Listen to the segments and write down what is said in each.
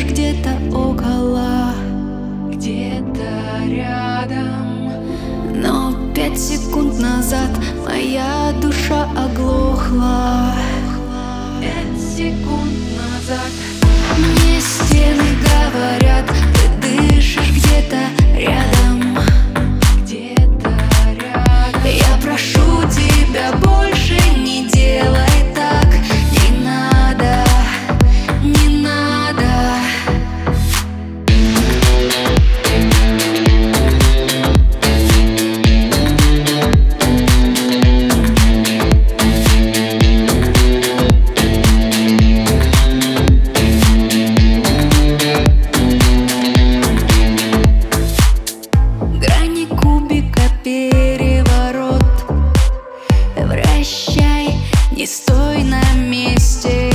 где-то около, где-то рядом. но 5 секунд назад моя душа оглохла. 5 секунд назад. Мне стены говорят, ты дышишь где-то рядом. Где-то рядом. Я прошу тебя, больше не делай так. Не надо, не надо. Грани кубика переворот. Вращай, не стой на месте.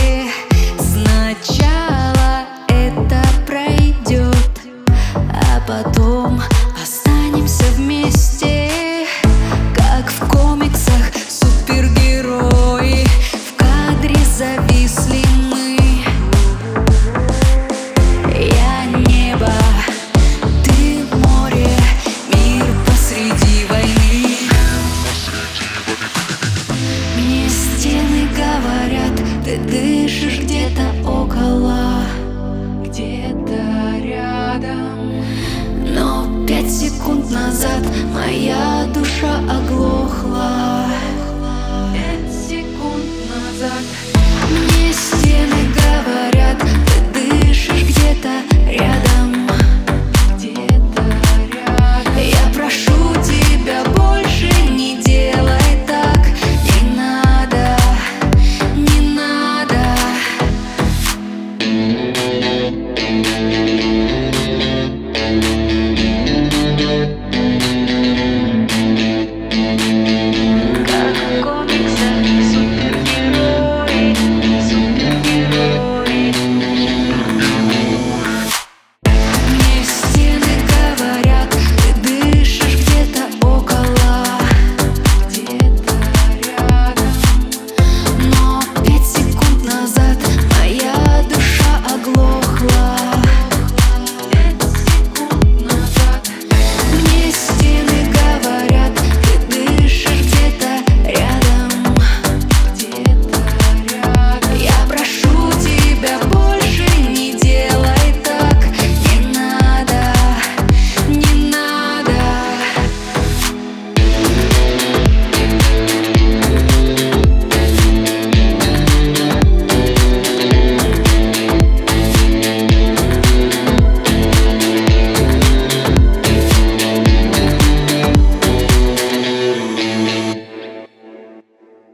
Сначала это пройдет, а потом останемся вместе. Как в комиксах супергерои, в кадре зависли мы. Я небо, ты море, мир посреди войны. Мне стены говорят, ты дышишь где-то около, где-то рядом. но 5 секунд назад моя душа оглохла. 5 секунд назад.